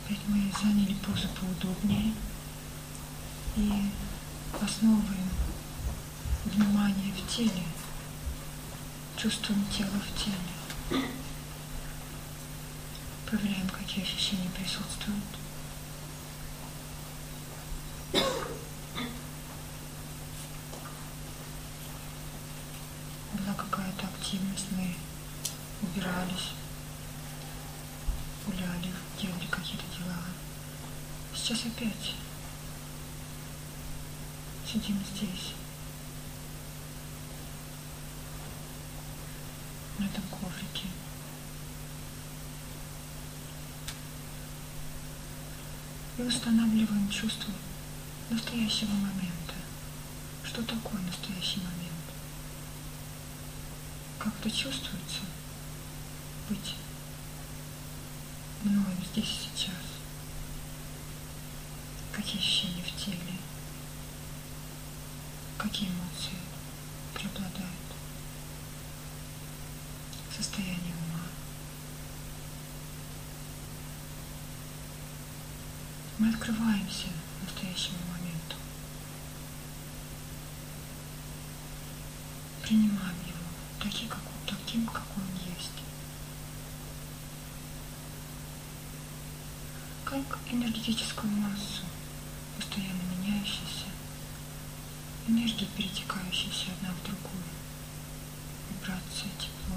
Опять мы заняли позу поудобнее и основываем внимание в теле, чувствуем тело в теле. Проверяем, какие ощущения присутствуют. Была какая-то активность, мы убирались, гуляли, делали какие-то дела. Сейчас опять сидим здесь, на этом коврике. И устанавливаем чувство настоящего момента. Что такое настоящий момент? Как это чувствуется быть мною здесь и сейчас? Какие ощущения в теле? Какие эмоции преобладают? Состояние ума. Мы открываемся настоящему моменту. Принимаем его таким, какой он есть. Как энергетическую массу, постоянно меняющуюся, энергия, перетекающаяся одна в другую, вибрация, тепло,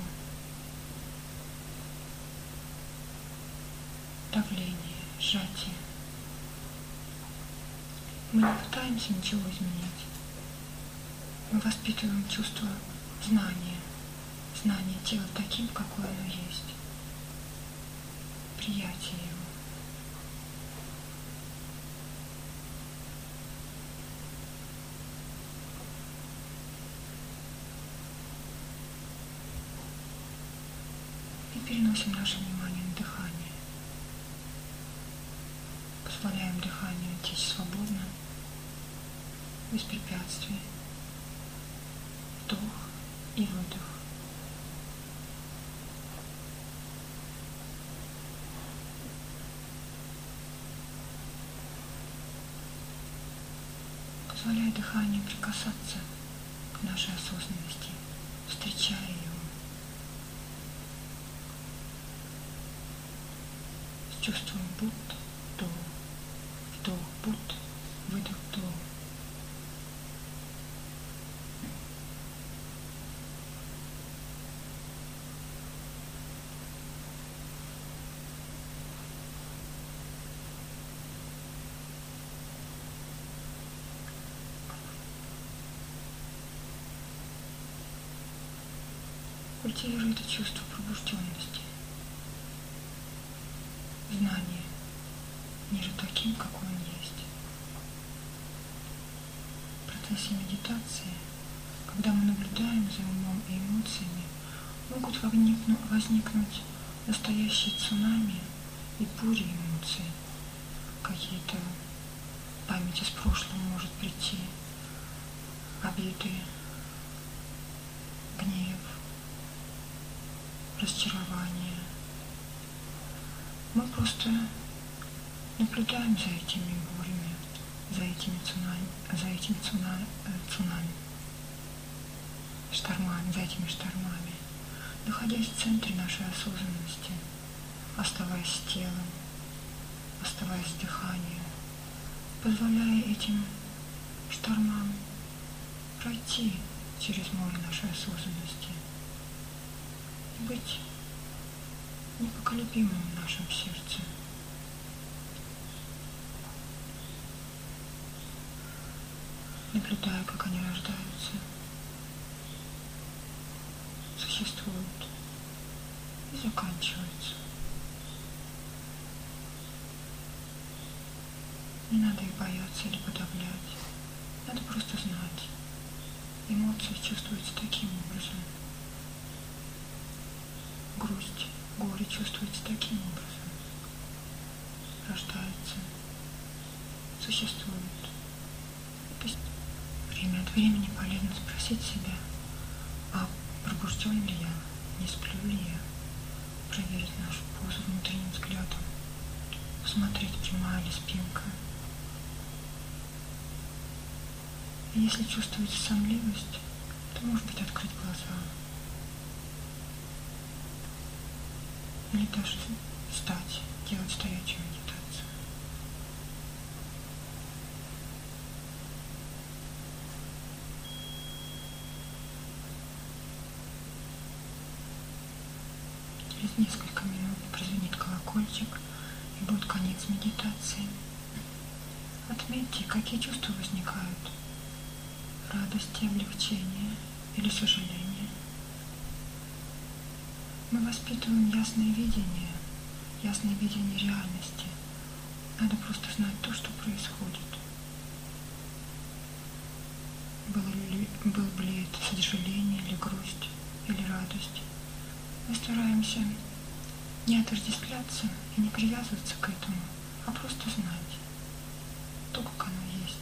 давление, сжатие. Мы не пытаемся ничего изменить. Мы воспитываем чувство знания тела таким, какое оно есть, приятие его. И переносим наше внимание на дыхание. Позволяем дыханию течь свободно, без препятствий. Вдох и выдох. Позволяя дыханию прикасаться к нашей осознанности, встречая его с чувством будто, вдох, будто, выдох, вдох. Культивируй это чувство пробужденности, знание мира таким, какой он есть. В процессе медитации, когда мы наблюдаем за умом и эмоциями, могут возникнуть настоящие цунами и бури эмоций. Какие-то память из прошлого может прийти, обиды, гнев, разочарование. Мы просто наблюдаем за этими бурями, за этими штормами, находясь в центре нашей осознанности, оставаясь с телом, оставаясь с дыханием, позволяя этим штормам пройти через море нашей осознанности, быть непоколебимым в нашем сердце. Наблюдая, как они рождаются, существуют и заканчиваются. Не надо их бояться или подавлять. Надо просто знать. Эмоции чувствуются таким образом. Грусть, горе чувствуется таким образом. Рождается, существует. Время от времени полезно спросить себя, а пробужден ли я, не сплю ли я, проверить нашу позу внутренним взглядом в посмотреть, прямая ли спинка. И если чувствуете сонливость, то, может быть, открыть глаза. Или даже встать, делать стоячую медитацию. Через несколько минут прозвенит колокольчик, и будет конец медитации. Отметьте, какие чувства возникают. Радости, облегчения или сожаления. Мы воспитываем ясное видение реальности. Надо просто знать то, что происходит. Было ли это сожаление или грусть, или радость. Мы стараемся не отождествляться и не привязываться к этому, а просто знать то, как оно есть.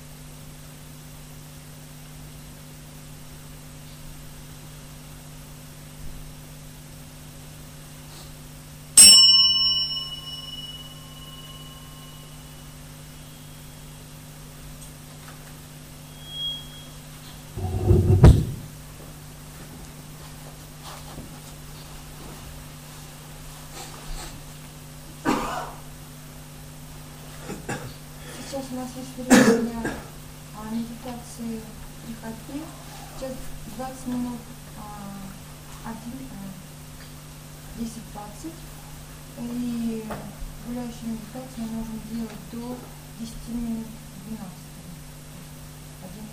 Сейчас у нас есть время медитации при ходьбе. Сейчас 20 минут, 10-20. И гуляющую медитацию мы можем делать до 10 минут 12. 11.